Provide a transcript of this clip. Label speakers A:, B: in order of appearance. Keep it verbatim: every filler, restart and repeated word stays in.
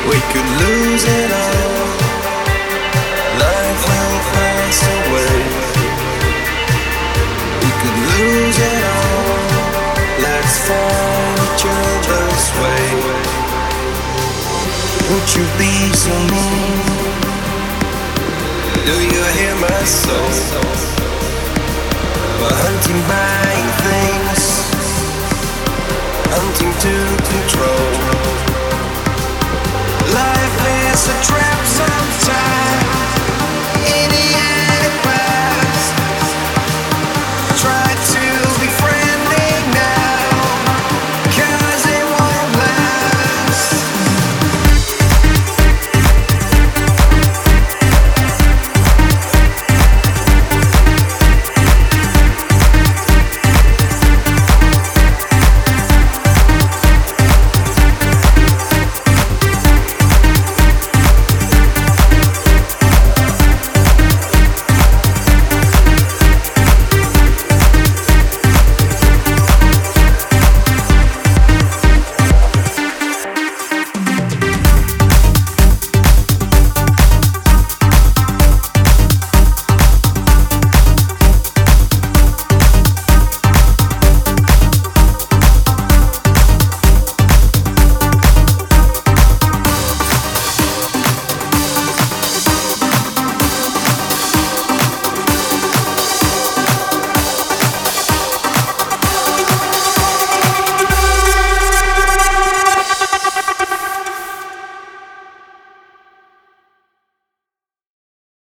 A: We could lose it all. Life will pass away. We could lose it all. Let's find each other's way. Would you be so mean? Do you hear my soul? We're hunting by things, hunting to control.